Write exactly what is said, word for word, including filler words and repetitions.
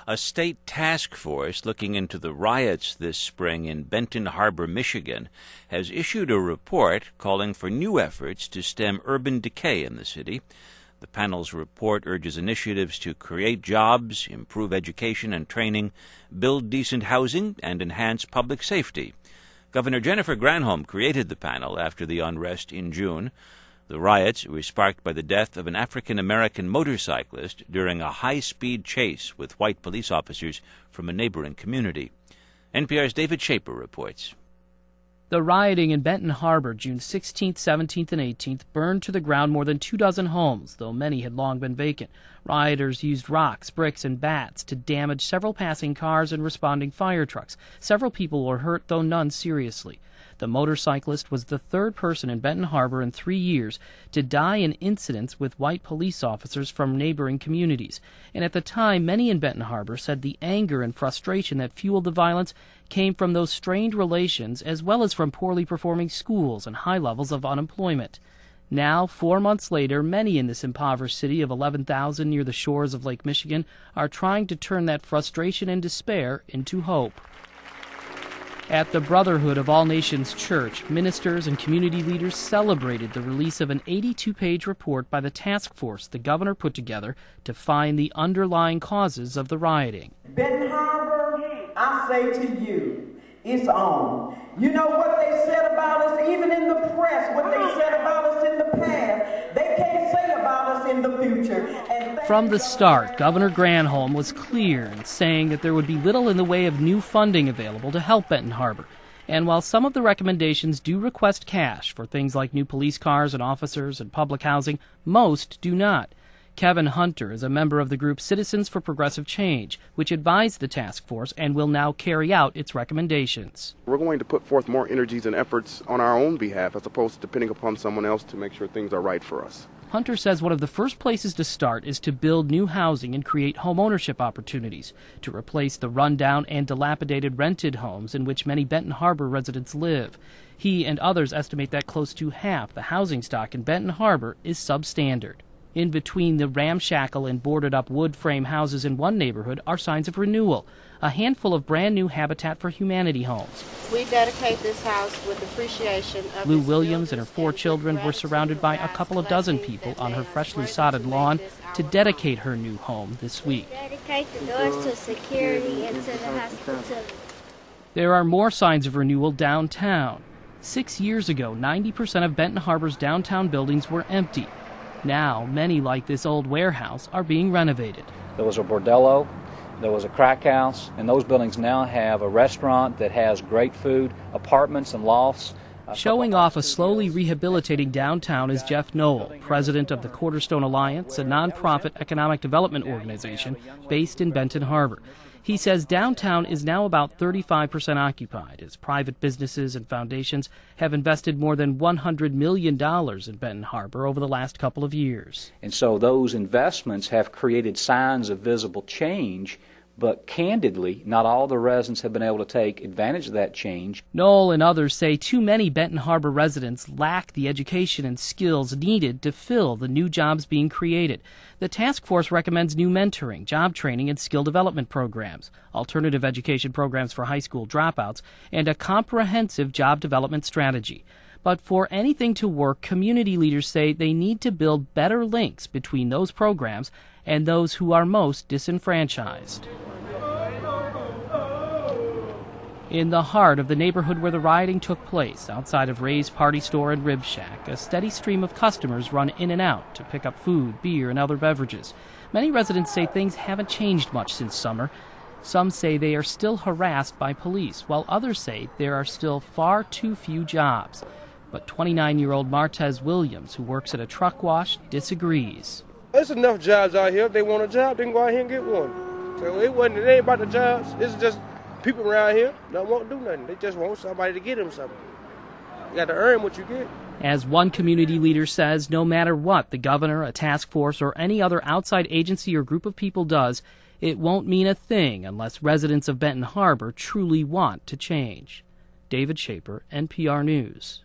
A state task force looking into the riots this spring in Benton Harbor, Michigan, has issued a report calling for new efforts to stem urban decay in the city. The panel's report urges initiatives to create jobs, improve education and training, build decent housing, and enhance public safety. Governor Jennifer Granholm created the panel after the unrest in June. The riots were sparked by the death of an African-American motorcyclist during a high-speed chase with white police officers from a neighboring community. N P R's David Shaper reports. The rioting in Benton Harbor, June sixteenth, seventeenth, and eighteenth, burned to the ground more than two dozen homes, though many had long been vacant. Rioters used rocks, bricks, and bats to damage several passing cars and responding fire trucks. Several people were hurt, though none seriously. The motorcyclist was the third person in Benton Harbor in three years to die in incidents with white police officers from neighboring communities. And at the time, many in Benton Harbor said the anger and frustration that fueled the violence came from those strained relations as well as from poorly performing schools and high levels of unemployment. Now, four months later, many in this impoverished city of eleven thousand near the shores of Lake Michigan are trying to turn that frustration and despair into hope. At the Brotherhood of All Nations Church, ministers and community leaders celebrated the release of an eighty-two page report by the task force the governor put together to find the underlying causes of the rioting. Benton Harbor, I say to you, it's on. You know what they said about us, even in the press, what they said about us in the past, they can't say about us in the future. And From the start, Governor Granholm was clear in saying that there would be little in the way of new funding available to help Benton Harbor. And while some of the recommendations do request cash for things like new police cars and officers and public housing, most do not. Kevin Hunter is a member of the group Citizens for Progressive Change, which advised the task force and will now carry out its recommendations. We're going to put forth more energies and efforts on our own behalf as opposed to depending upon someone else to make sure things are right for us. Hunter says one of the first places to start is to build new housing and create home ownership opportunities to replace the rundown and dilapidated rented homes in which many Benton Harbor residents live. He and others estimate that close to half the housing stock in Benton Harbor is substandard. In between the ramshackle and boarded-up wood frame houses in one neighborhood are signs of renewal, a handful of brand-new Habitat for Humanity homes. We dedicate this house with appreciation of Lou Williams and her four children were surrounded by a couple of dozen people on her freshly sodded lawn to dedicate her new home this week. Dedicate the doors to security and to the hospital. There are more signs of renewal downtown. Six years ago, ninety percent of Benton Harbor's downtown buildings were empty. Now, many like this old warehouse are being renovated. There was a bordello, there was a crack house, and those buildings now have a restaurant that has great food, apartments and lofts. Showing off a slowly rehabilitating downtown is Jeff Knoll, president of the Cornerstone Alliance, a nonprofit economic development organization based in Benton Harbor. He says downtown is now about thirty-five percent occupied, as private businesses and foundations have invested more than one hundred million dollars in Benton Harbor over the last couple of years. And so those investments have created signs of visible change, but candidly, not all the residents have been able to take advantage of that change. Knoll and others say too many Benton Harbor residents lack the education and skills needed to fill the new jobs being created. The task force recommends new mentoring, job training, and skill development programs, alternative education programs for high school dropouts, and a comprehensive job development strategy. But for anything to work, community leaders say they need to build better links between those programs and those who are most disenfranchised. In the heart of the neighborhood where the rioting took place, outside of Ray's Party Store and Rib Shack, a steady stream of customers run in and out to pick up food, beer, and other beverages. Many residents say things haven't changed much since summer. Some say they are still harassed by police, while others say there are still far too few jobs. But twenty-nine-year-old Martez Williams, who works at a truck wash, disagrees. There's enough jobs out here. If they want a job, they can go out here and get one. So it wasn't, it ain't about the jobs. It's just people around here don't want to do nothing. They just want somebody to get them something. You got to earn what you get. As one community leader says, no matter what the governor, a task force, or any other outside agency or group of people does, it won't mean a thing unless residents of Benton Harbor truly want to change. David Shaper, N P R News.